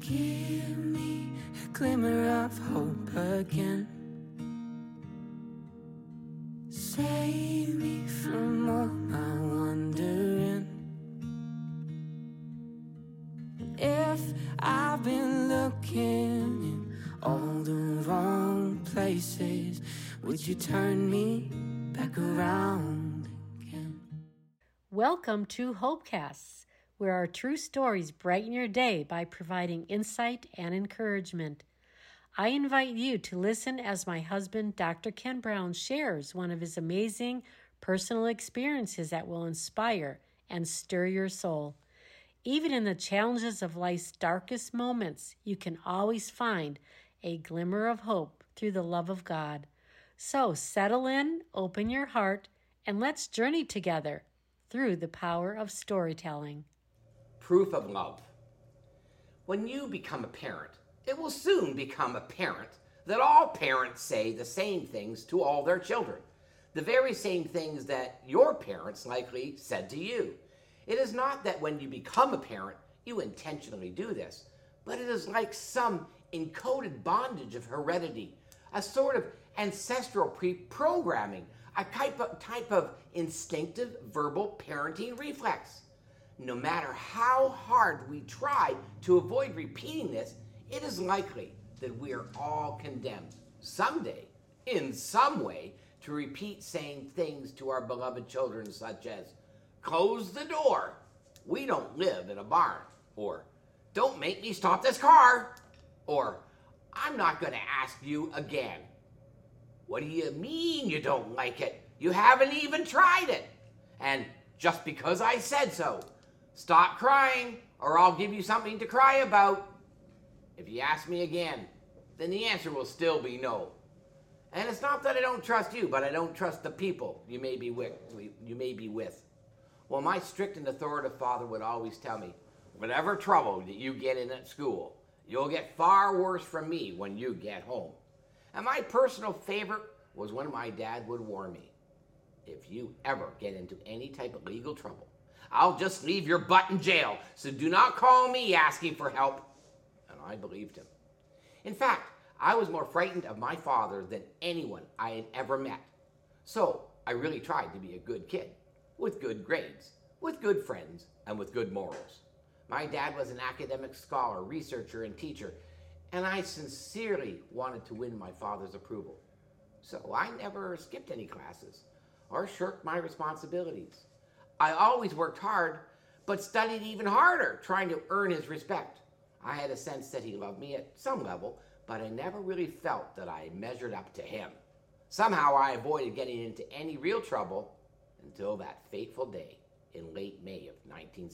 Give me a glimmer of hope again. Save me from all my wandering. If I've been looking in all the wrong places, would you turn me back around again? Welcome to Hopecasts, where our true stories brighten your day by providing insight and encouragement. I invite you to listen as my husband, Dr. Ken Brown, shares one of his amazing personal experiences that will inspire and stir your soul. Even in the challenges of life's darkest moments, you can always find a glimmer of hope through the love of God. So settle in, open your heart, and let's journey together through the power of storytelling. Proof of love. When you become a parent, it will soon become apparent that all parents say the same things to all their children, the very same things that your parents likely said to you. It is not that when you become a parent, you intentionally do this, but it is like some encoded bondage of heredity, a sort of ancestral pre-programming, a type of instinctive verbal parenting reflex. No matter how hard we try to avoid repeating this, it is likely that we are all condemned someday, in some way, to repeat saying things to our beloved children such as, "Close the door, we don't live in a barn," or "Don't make me stop this car," or "I'm not going to ask you again." "What do you mean you don't like it? You haven't even tried it." And "Just because I said so. Stop crying or I'll give you something to cry about. If you ask me again, then the answer will still be no." And it's not that I don't trust you, but I don't trust the people you may be with. Well, my strict and authoritative father would always tell me, "Whatever trouble that you get in at school, you'll get far worse from me when you get home." And my personal favorite was when my dad would warn me, "If you ever get into any type of legal trouble, I'll just leave your butt in jail, so do not call me asking for help." And I believed him. In fact, I was more frightened of my father than anyone I had ever met. So I really tried to be a good kid, with good grades, with good friends, and with good morals. My dad was an academic scholar, researcher, and teacher, and I sincerely wanted to win my father's approval. So I never skipped any classes or shirked my responsibilities. I always worked hard, but studied even harder, trying to earn his respect. I had a sense that he loved me at some level, but I never really felt that I measured up to him. Somehow I avoided getting into any real trouble until that fateful day in late May of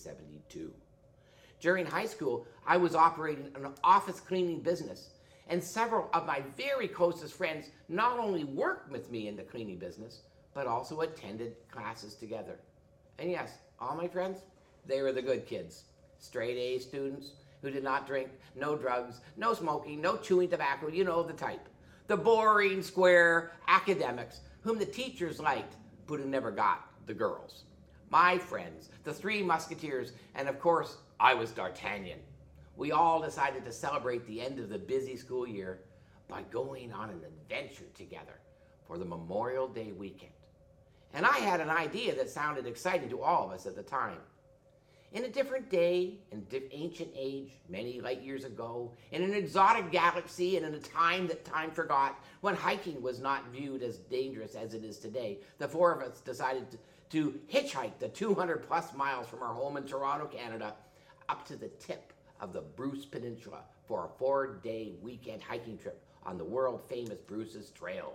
1972. During high school, I was operating an office cleaning business, and several of my very closest friends not only worked with me in the cleaning business, but also attended classes together. And yes, all my friends, they were the good kids. Straight A students who did not drink, no drugs, no smoking, no chewing tobacco, you know the type. The boring, square academics whom the teachers liked, but who never got the girls. My friends, the Three Musketeers, and of course, I was D'Artagnan. We all decided to celebrate the end of the busy school year by going on an adventure together for the Memorial Day weekend. And I had an idea that sounded exciting to all of us at the time. In a different day, in ancient age, many light years ago, in an exotic galaxy and in a time that time forgot, when hiking was not viewed as dangerous as it is today, the four of us decided to hitchhike the 200 plus miles from our home in Toronto, Canada, up to the tip of the Bruce Peninsula for a 4-day weekend hiking trip on the world-famous Bruce's Trail.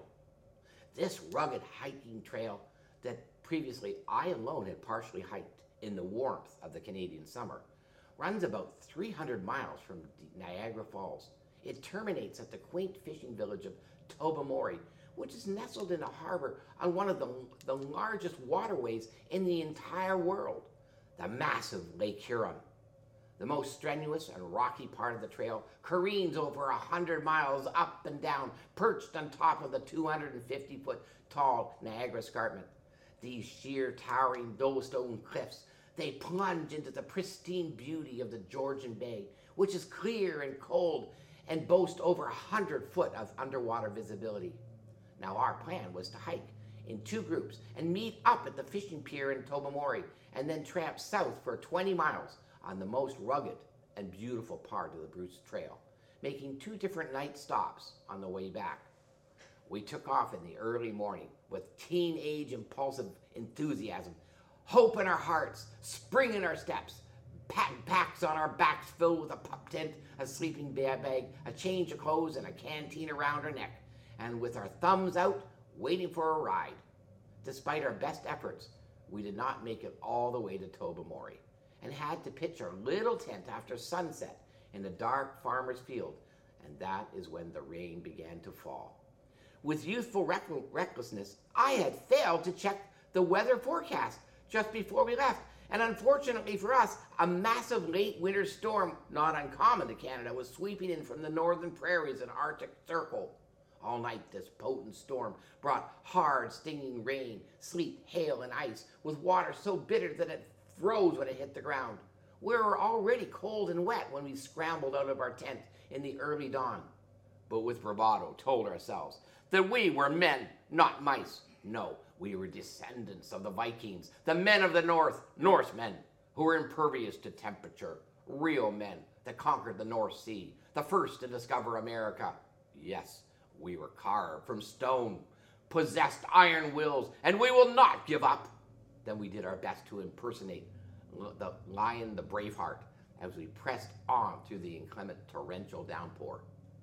This rugged hiking trail that previously I alone had partially hiked in the warmth of the Canadian summer runs about 300 miles from Niagara Falls. It terminates at the quaint fishing village of Tobermory, which is nestled in a harbor on one of the largest waterways in the entire world, the massive Lake Huron. The most strenuous and rocky part of the trail careens over 100 miles up and down, perched on top of the 250-foot tall Niagara Escarpment. These sheer, towering Dolostone cliffs they plunge into the pristine beauty of the Georgian Bay, which is clear and cold and boasts over 100 foot of underwater visibility. Now our plan was to hike in 2 groups and meet up at the fishing pier in Tobermory and then tramp south for 20 miles on the most rugged and beautiful part of the Bruce Trail, making 2 different night stops on the way back. We took off in the early morning with teenage impulsive enthusiasm, hope in our hearts, spring in our steps, packs on our backs filled with a pup tent, a sleeping bag, a change of clothes, and a canteen around our neck, and with our thumbs out, waiting for a ride. Despite our best efforts, we did not make it all the way to Tobermory and had to pitch our little tent after sunset in a dark farmer's field, and that is when the rain began to fall. With youthful recklessness, I had failed to check the weather forecast just before we left, and unfortunately for us, a massive late winter storm, not uncommon to Canada, was sweeping in from the northern prairies and Arctic Circle. All night, this potent storm brought hard, stinging rain, sleet, hail, and ice, with water so bitter that it froze when it hit the ground. We were already cold and wet when we scrambled out of our tent in the early dawn, but with bravado told ourselves that we were men, not mice. No, we were descendants of the Vikings, the men of the North, Norsemen, who were impervious to temperature, real men that conquered the North Sea, the first to discover America. Yes, we were carved from stone, possessed iron wills, and we will not give up. Then we did our best to impersonate the lion, the Braveheart, as we pressed on through the inclement torrential downpour.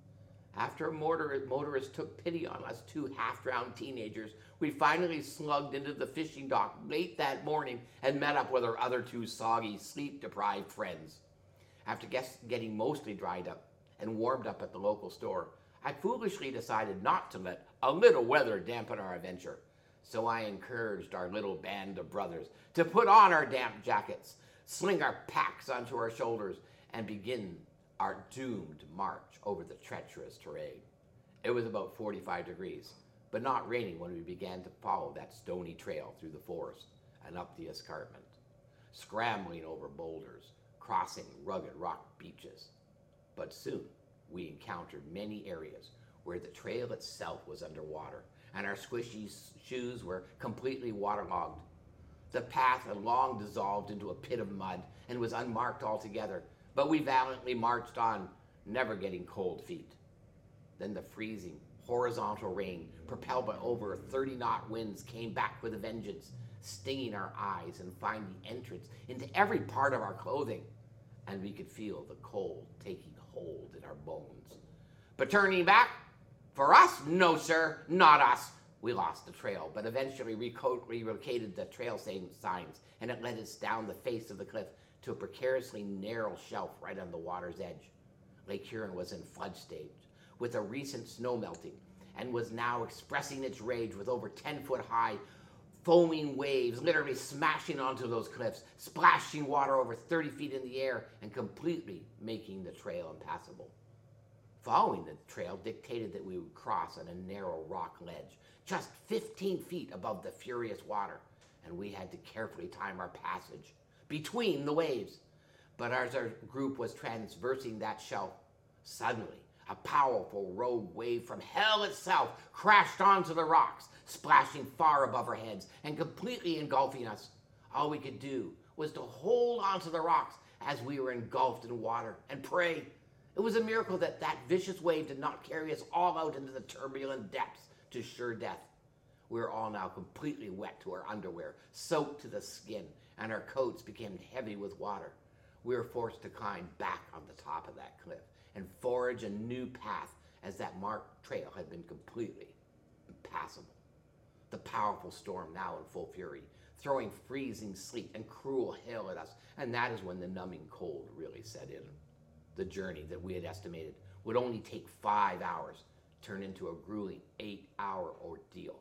After motorists took pity on us 2 half-drowned teenagers, we finally slugged into the fishing dock late that morning and met up with our other 2 soggy, sleep-deprived friends. After getting mostly dried up and warmed up at the local store, I foolishly decided not to let a little weather dampen our adventure. So I encouraged our little band of brothers to put on our damp jackets, sling our packs onto our shoulders, and begin our doomed march over the treacherous terrain. It was about 45 degrees, but not raining when we began to follow that stony trail through the forest and up the escarpment, scrambling over boulders, crossing rugged rock beaches. But soon we encountered many areas where the trail itself was underwater and our squishy shoes were completely waterlogged. The path had long dissolved into a pit of mud and was unmarked altogether, but we valiantly marched on, never getting cold feet. Then the freezing, horizontal rain, propelled by over 30-knot winds, came back with a vengeance, stinging our eyes and finding entrance into every part of our clothing, and we could feel the cold taking hold in our bones. But turning back, for us, no sir, not us. We lost the trail, but eventually relocated the trail signs, and it led us down the face of the cliff to a precariously narrow shelf right on the water's edge. Lake Huron was in flood stage, with a recent snow melting, and was now expressing its rage with over 10-foot high foaming waves literally smashing onto those cliffs, splashing water over 30 feet in the air, and completely making the trail impassable. Following the trail dictated that we would cross on a narrow rock ledge, just 15 feet above the furious water, and we had to carefully time our passage between the waves. But as our group was traversing that shelf, suddenly a powerful rogue wave from hell itself crashed onto the rocks, splashing far above our heads and completely engulfing us. All we could do was to hold onto the rocks as we were engulfed in water and pray. It was a miracle that that vicious wave did not carry us all out into the turbulent depths to sure death. We were all now completely wet to our underwear, soaked to the skin, and our coats became heavy with water. We were forced to climb back on the top of that cliff and forge a new path, as that marked trail had been completely impassable. The powerful storm now in full fury, throwing freezing sleet and cruel hail at us, and that is when the numbing cold really set in. The journey that we had estimated would only take 5 hours turned into a grueling 8-hour ordeal.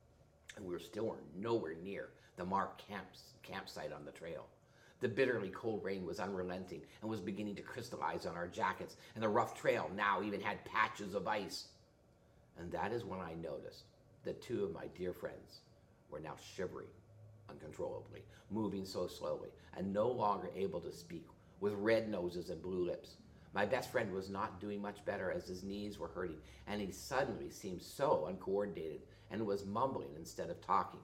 And we were still nowhere near the marked campsite on the trail. The bitterly cold rain was unrelenting and was beginning to crystallize on our jackets, and the rough trail now even had patches of ice. And that is when I noticed that 2 of my dear friends were now shivering uncontrollably, moving so slowly, and no longer able to speak, with red noses and blue lips. My best friend was not doing much better as his knees were hurting, and he suddenly seemed so uncoordinated and was mumbling instead of talking.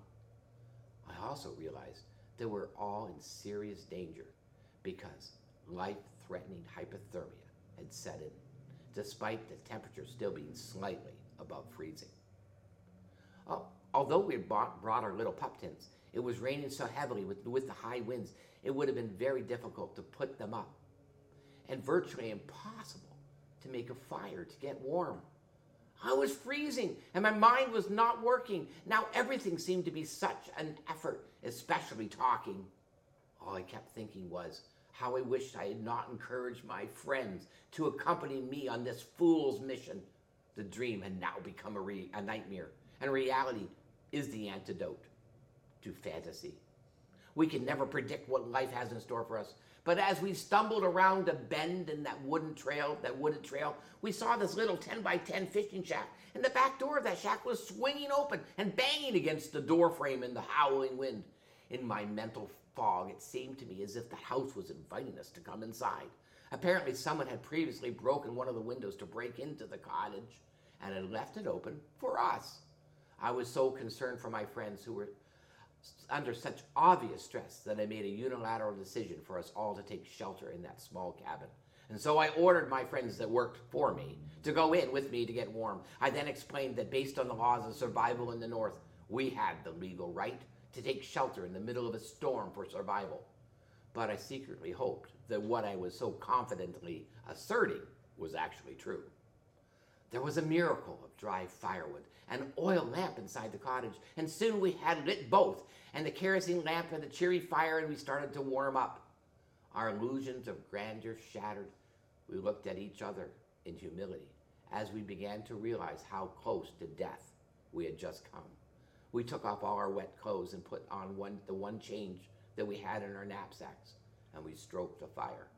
I also realized that we're all in serious danger because life-threatening hypothermia had set in, despite the temperature still being slightly above freezing. Although we had brought our little pup tents, it was raining so heavily with the high winds, it would have been very difficult to put them up, and virtually impossible to make a fire to get warm. I was freezing, and my mind was not working. Now everything seemed to be such an effort, especially talking. All I kept thinking was how I wished I had not encouraged my friends to accompany me on this fool's mission. The dream had now become a nightmare, and reality is the antidote to fantasy. We can never predict what life has in store for us, but as we stumbled around a bend in that wooded trail, we saw this little 10 by 10 fishing shack, and the back door of that shack was swinging open and banging against the door frame in the howling wind. In my mental fog, it seemed to me as if the house was inviting us to come inside. Apparently, someone had previously broken one of the windows to break into the cottage and had left it open for us. I was so concerned for my friends who were under such obvious stress that I made a unilateral decision for us all to take shelter in that small cabin. And so I ordered my friends that worked for me to go in with me to get warm. I then explained that based on the laws of survival in the North, we had the legal right to take shelter in the middle of a storm for survival. But I secretly hoped that what I was so confidently asserting was actually true. There was a miracle of dry firewood, an oil lamp inside the cottage, and soon we had lit both, and the kerosene lamp had a cheery fire, and we started to warm up. Our illusions of grandeur shattered, we looked at each other in humility as we began to realize how close to death we had just come. We took off all our wet clothes and put on the one change that we had in our knapsacks, and we stroked the fire.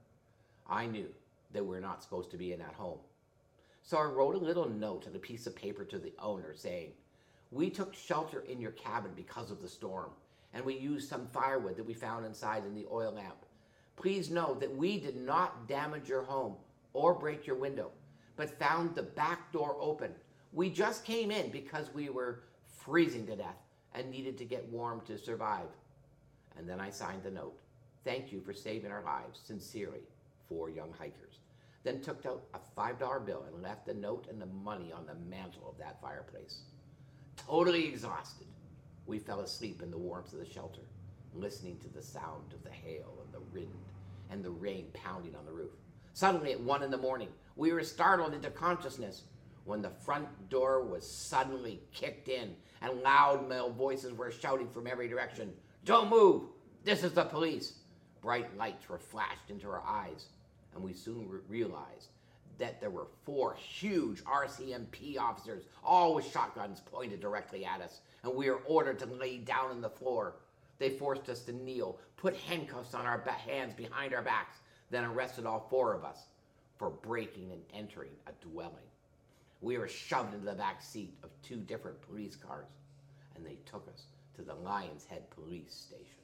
I knew that we were not supposed to be in that home. So I wrote a little note on a piece of paper to the owner saying, "We took shelter in your cabin because of the storm, and we used some firewood that we found inside in the oil lamp. Please know that we did not damage your home or break your window, but found the back door open. We just came in because we were freezing to death and needed to get warm to survive." And then I signed the note. "Thank you for saving our lives. Sincerely, 4 young hikers." Then took out a $5 bill and left the note and the money on the mantle of that fireplace. Totally exhausted, we fell asleep in the warmth of the shelter, listening to the sound of the hail and the wind and the rain pounding on the roof. Suddenly at 1 a.m, we were startled into consciousness when the front door was suddenly kicked in and loud male voices were shouting from every direction, "Don't move! This is the police!" Bright lights were flashed into our eyes, and we soon realized that there were 4 huge RCMP officers, all with shotguns pointed directly at us, and we were ordered to lay down on the floor. They forced us to kneel, put handcuffs on our hands behind our backs, then arrested all 4 of us for breaking and entering a dwelling. We were shoved into the back seat of 2 different police cars, and they took us to the Lion's Head police station.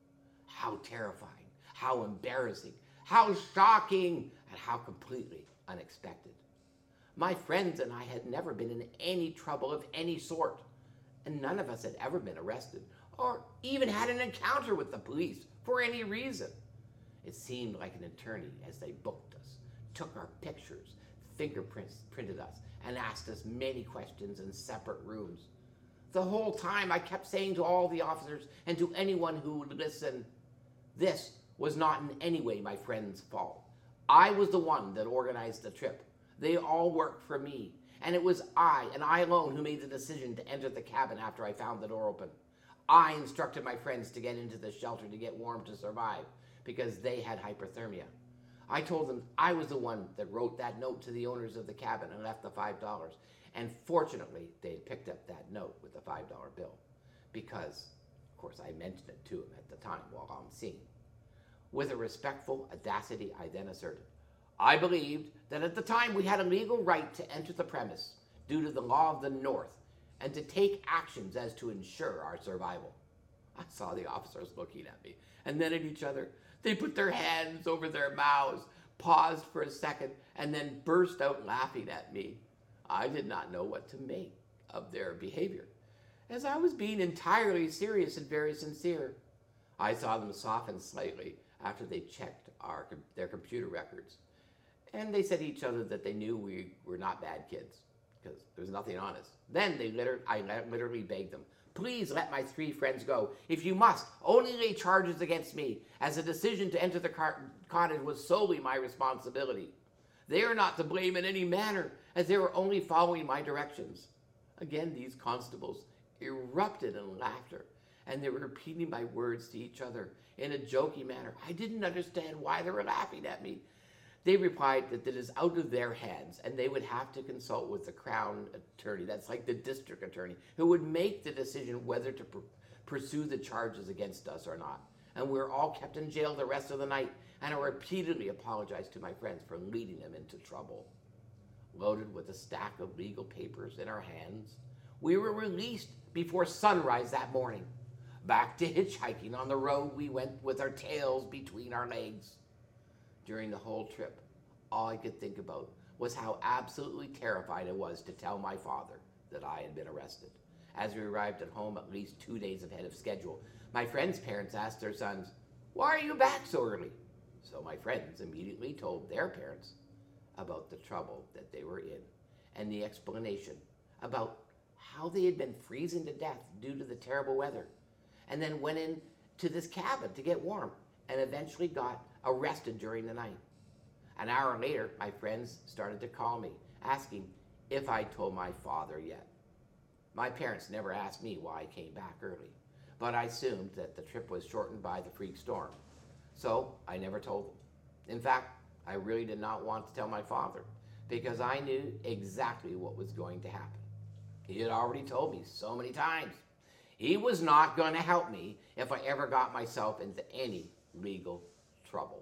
How terrifying, how embarrassing, how shocking, and how completely unexpected. My friends and I had never been in any trouble of any sort, and none of us had ever been arrested or even had an encounter with the police for any reason. It seemed like an eternity as they booked us, took our pictures, fingerprinted us, and asked us many questions in separate rooms. The whole time I kept saying to all the officers and to anyone who would listen, this was not in any way my friend's fault. I was the one that organized the trip. They all worked for me, and it was I and I alone who made the decision to enter the cabin after I found the door open. I instructed my friends to get into the shelter to get warm to survive because they had hypothermia. I told them I was the one that wrote that note to the owners of the cabin and left the $5. And fortunately, they had picked up that note with the $5 bill because, of course, I mentioned it to them at the time while on scene. With a respectful audacity, I then asserted, I believed that at the time we had a legal right to enter the premise due to the law of the North and to take actions as to ensure our survival. I saw the officers looking at me and then at each other. They put their hands over their mouths, paused for a second, and then burst out laughing at me. I did not know what to make of their behavior, as I was being entirely serious and very sincere. I saw them soften slightly after they checked their computer records. And they said to each other that they knew we were not bad kids, because there was nothing on us. Then I literally begged them, please let my 3 friends go. If you must, only lay charges against me, as the decision to enter the cottage was solely my responsibility. They are not to blame in any manner, as they were only following my directions. Again, these constables erupted in laughter, and they were repeating my words to each other in a joking manner. I didn't understand why they were laughing at me. They replied that it is out of their hands, and they would have to consult with the Crown Attorney, that's like the district attorney, who would make the decision whether to pursue the charges against us or not. And we were all kept in jail the rest of the night, and I repeatedly apologized to my friends for leading them into trouble. Loaded with a stack of legal papers in our hands, we were released before sunrise that morning. Back to hitchhiking on the road we went with our tails between our legs. During the whole trip, all I could think about was how absolutely terrified I was to tell my father that I had been arrested. As we arrived at home at least 2 days ahead of schedule, my friends' parents asked their sons, "Why are you back so early?" So my friends immediately told their parents about the trouble that they were in and the explanation about how they had been freezing to death due to the terrible weather, and then went into this cabin to get warm and eventually got arrested during the night. An hour later, my friends started to call me, asking if I told my father yet. My parents never asked me why I came back early, but I assumed that the trip was shortened by the freak storm, so I never told them. In fact, I really did not want to tell my father, because I knew exactly what was going to happen. He had already told me so many times. He was not going to help me if I ever got myself into any legal trouble.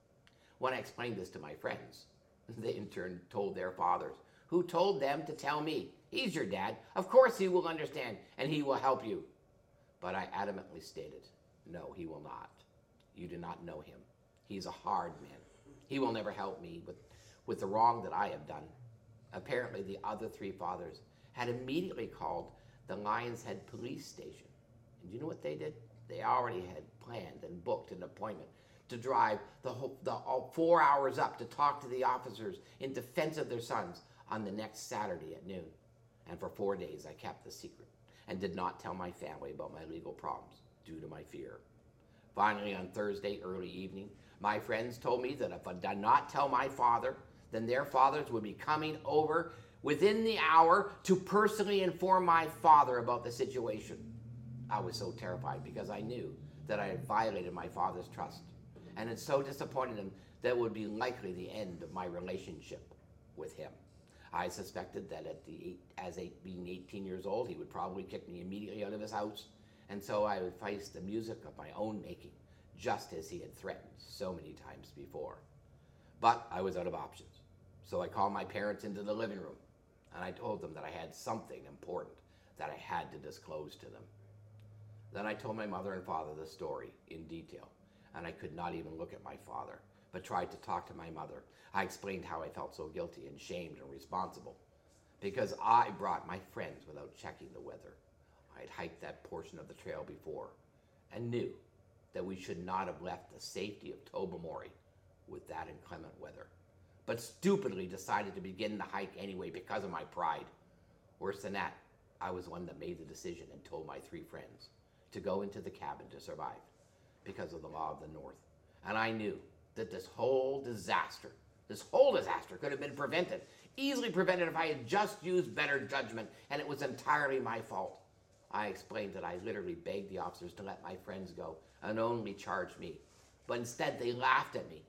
When I explained this to my friends, they in turn told their fathers, who told them to tell me, "He's your dad. Of course he will understand and he will help you." But I adamantly stated, "No, he will not. You do not know him. He's a hard man. He will never help me with the wrong that I have done." Apparently, the other 3 fathers had immediately called the Lions Head police station. And you know what they did? They already had planned and booked an appointment to drive all 4 hours up to talk to the officers in defense of their sons on the next Saturday at noon. And for 4 days, I kept the secret and did not tell my family about my legal problems due to my fear. Finally, on Thursday early evening, my friends told me that if I did not tell my father, then their fathers would be coming over within the hour to personally inform my father about the situation. I was so terrified because I knew that I had violated my father's trust, and it so disappointed him that it would be likely the end of my relationship with him. I suspected that being 18 years old, he would probably kick me immediately out of his house, and so I would face the music of my own making, just as he had threatened so many times before. But I was out of options, so I called my parents into the living room, and I told them that I had something important that I had to disclose to them. Then I told my mother and father the story in detail, and I could not even look at my father, but tried to talk to my mother. I explained how I felt so guilty and shamed and responsible, because I brought my friends without checking the weather. I had hiked that portion of the trail before, and knew that we should not have left the safety of Tobermory with that inclement weather, but stupidly decided to begin the hike anyway because of my pride. Worse than that, I was the one that made the decision and told my 3 friends to go into the cabin to survive because of the law of the North. And I knew that this whole disaster could have been prevented, easily prevented, if I had just used better judgment, and it was entirely my fault. I explained that I literally begged the officers to let my friends go and only charge me, but instead they laughed at me.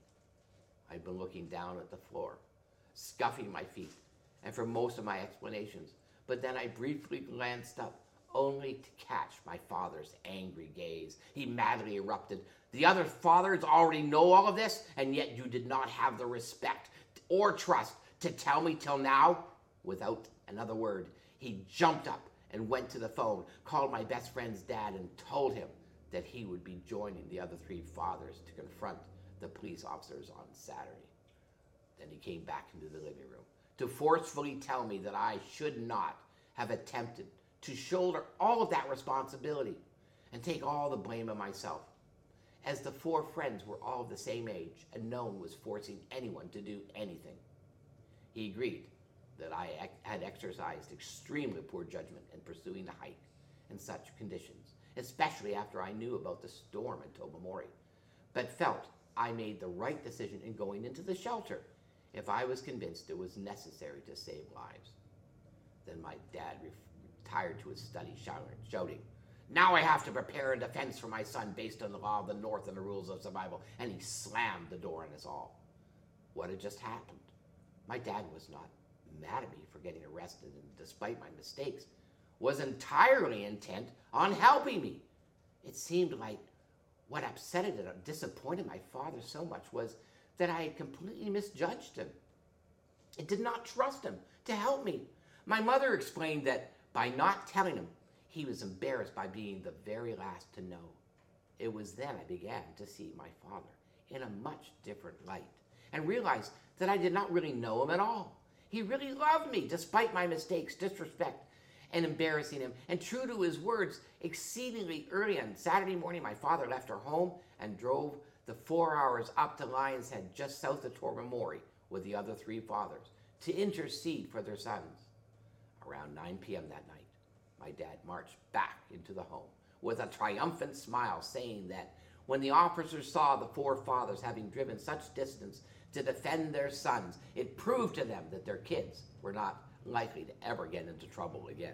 I'd been looking down at the floor, scuffing my feet, and for most of my explanations, but then I briefly glanced up, only to catch my father's angry gaze. He madly erupted, "The other fathers already know all of this, and yet you did not have the respect or trust to tell me till now?" Without another word, he jumped up and went to the phone, called my best friend's dad, and told him that he would be joining the other three fathers to confront the police officers on Saturday. Then he came back into the living room to forcefully tell me that I should not have attempted to shoulder all of that responsibility and take all the blame on myself, as the four friends were all the same age and no one was forcing anyone to do anything. He agreed that I had exercised extremely poor judgment in pursuing the hike in such conditions, especially after I knew about the storm in Tobermory, but felt I made the right decision in going into the shelter if I was convinced it was necessary to save lives. Then my dad retired to his study shouting, "Now I have to prepare a defense for my son based on the law of the North and the rules of survival," and he slammed the door on us all. What had just happened? My dad was not mad at me for getting arrested, and despite my mistakes, was entirely intent on helping me. It seemed like what upset and disappointed my father so much was that I had completely misjudged him. I did not trust him to help me. My mother explained that by not telling him, he was embarrassed by being the very last to know. It was then I began to see my father in a much different light and realized that I did not really know him at all. He really loved me despite my mistakes, disrespect, and embarrassing him. And true to his words, exceedingly early on Saturday morning, my father left our home and drove the 4 hours up to Lion's Head, just south of Tobermory, with the other three fathers, to intercede for their sons. Around 9 p.m. that night, my dad marched back into the home with a triumphant smile, saying that when the officers saw the four fathers having driven such distance to defend their sons, it proved to them that their kids were not likely to ever get into trouble again.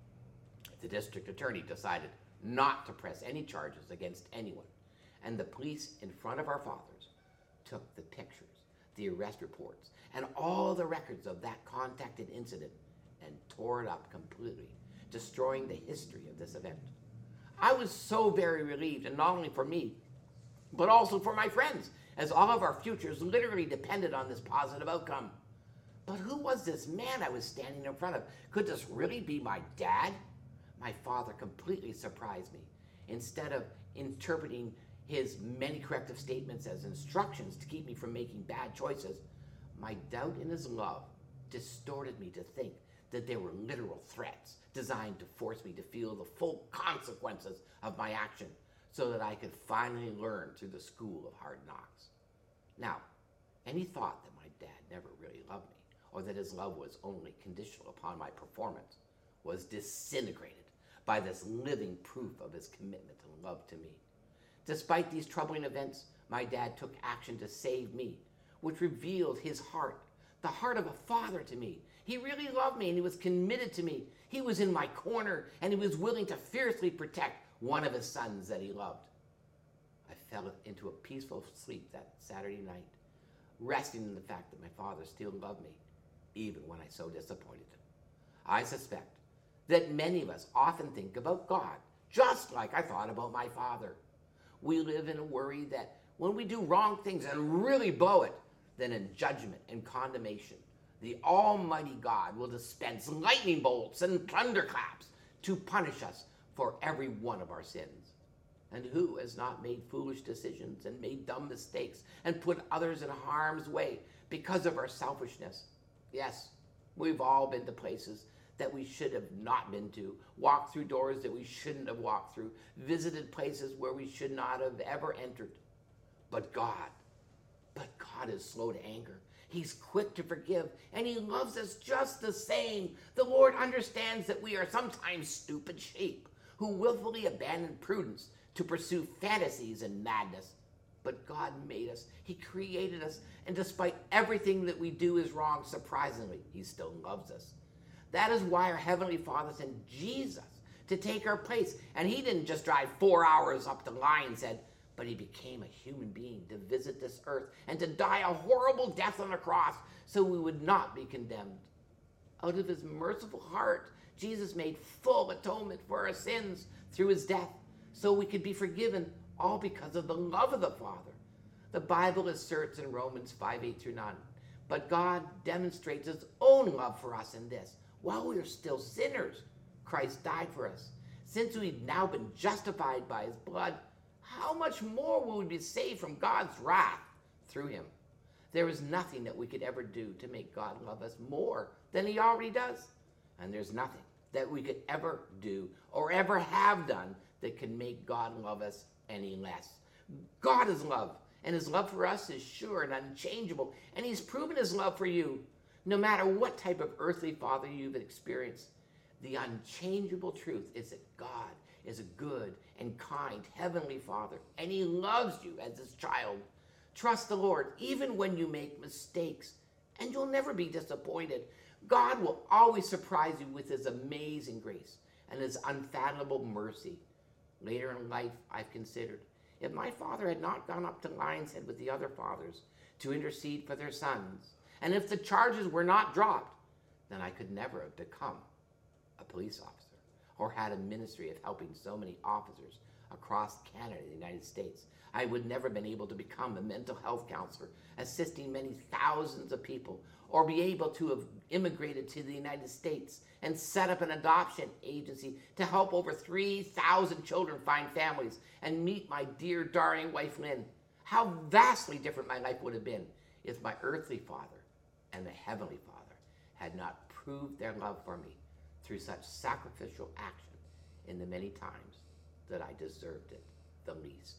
The district attorney decided not to press any charges against anyone, and the police in front of our fathers took the pictures, the arrest reports, and all the records of that contacted incident and tore it up completely, destroying the history of this event. I was so very relieved, and not only for me, but also for my friends, as all of our futures literally depended on this positive outcome. But who was this man I was standing in front of? Could this really be my dad? My father completely surprised me. Instead of interpreting his many corrective statements as instructions to keep me from making bad choices, my doubt in his love distorted me to think that they were literal threats designed to force me to feel the full consequences of my action so that I could finally learn through the school of hard knocks. Now, any thought that my dad never really loved me, or that his love was only conditional upon my performance, was disintegrated by this living proof of his commitment and love to me. Despite these troubling events, my dad took action to save me, which revealed his heart, the heart of a father to me. He really loved me and he was committed to me. He was in my corner and he was willing to fiercely protect one of his sons that he loved. I fell into a peaceful sleep that Saturday night, resting in the fact that my father still loved me, even when I so disappointed him. I suspect that many of us often think about God, just like I thought about my father. We live in a worry that when we do wrong things and really blow it, then in judgment and condemnation, the Almighty God will dispense lightning bolts and thunderclaps to punish us for every one of our sins. And who has not made foolish decisions and made dumb mistakes and put others in harm's way because of our selfishness? Yes, we've all been to places that we should have not been to, walked through doors that we shouldn't have walked through, visited places where we should not have ever entered. But God is slow to anger. He's quick to forgive, and he loves us just the same. The Lord understands that we are sometimes stupid sheep who willfully abandon prudence to pursue fantasies and madness. But God made us. He created us, and despite everything that we do is wrong, surprisingly, he still loves us. That is why our Heavenly Father sent Jesus to take our place. And he didn't just drive 4 hours up to Lion's Head, but he became a human being to visit this earth and to die a horrible death on a cross so we would not be condemned. Out of his merciful heart, Jesus made full atonement for our sins through his death so we could be forgiven, all because of the love of the Father. The Bible asserts in Romans 5:8-9, but God demonstrates his own love for us in this: while we are still sinners, Christ died for us. since we've now been justified by his blood, how much more will we be saved from God's wrath through him? There is nothing that we could ever do to make God love us more than he already does. And there's nothing that we could ever do or ever have done that can make God love us any less. God is love, and his love for us is sure and unchangeable, and he's proven his love for you. No matter what type of earthly father you've experienced, the unchangeable truth is that God is a good and kind heavenly Father, and he loves you as his child. Trust the Lord even when you make mistakes, and you'll never be disappointed. God will always surprise you with his amazing grace and his unfathomable mercy. Later in life, I've considered, if my father had not gone up to Lion's Head with the other fathers to intercede for their sons, and if the charges were not dropped, then I could never have become a police officer or had a ministry of helping so many officers across Canada and the United States. I would never have been able to become a mental health counselor, assisting many thousands of people, or be able to have immigrated to the United States and set up an adoption agency to help over 3,000 children find families and meet my dear, darling wife, Lynn. How vastly different my life would have been if my earthly father and the heavenly Father had not proved their love for me through such sacrificial action in the many times that I deserved it the least.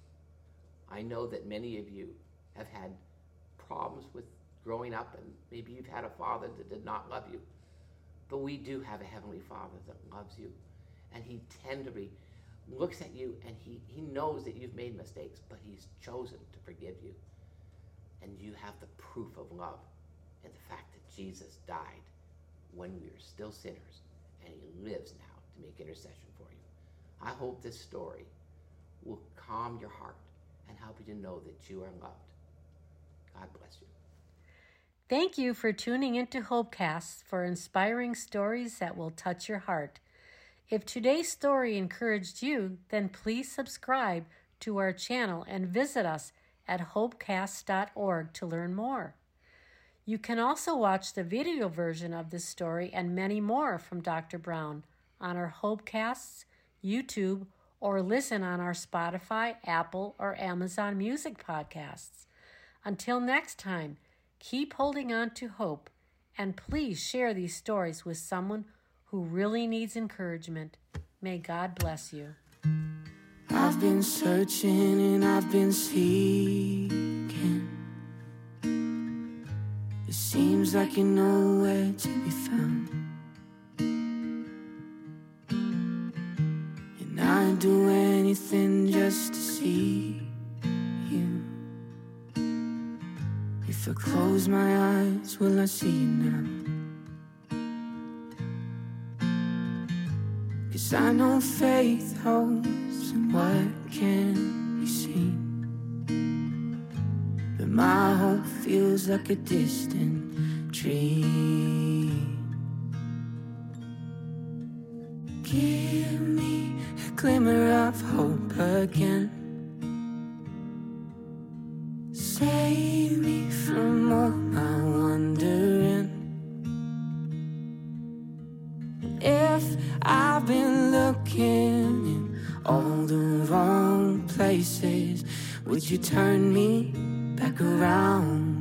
I know that many of you have had problems with growing up, and maybe you've had a father that did not love you. But we do have a heavenly Father that loves you, and he tenderly looks at you, and he knows that you've made mistakes, but he's chosen to forgive you. And you have the proof of love in the fact that Jesus died when we were still sinners, and he lives now to make intercession for you. I hope this story will calm your heart and help you to know that you are loved. God bless you. Thank you for tuning into Hopecasts for inspiring stories that will touch your heart. If today's story encouraged you, then please subscribe to our channel and visit us at hopecast.org to learn more. You can also watch the video version of this story and many more from Dr. Brown on our Hopecasts, YouTube, or listen on our Spotify, Apple, or Amazon Music podcasts. Until next time, keep holding on to hope, and please share these stories with someone who really needs encouragement. May God bless you. I've been searching and I've been seeking. It seems like you're nowhere to be found. And I'd do anything just to see you. If I close my eyes, will I see you now? 'Cause I know faith hopes in what can't be seen, but my hope feels like a distant dream. Give me a glimmer of hope again. Save me from all my wandering. If I've been looking in all the wrong places, would you turn me back around?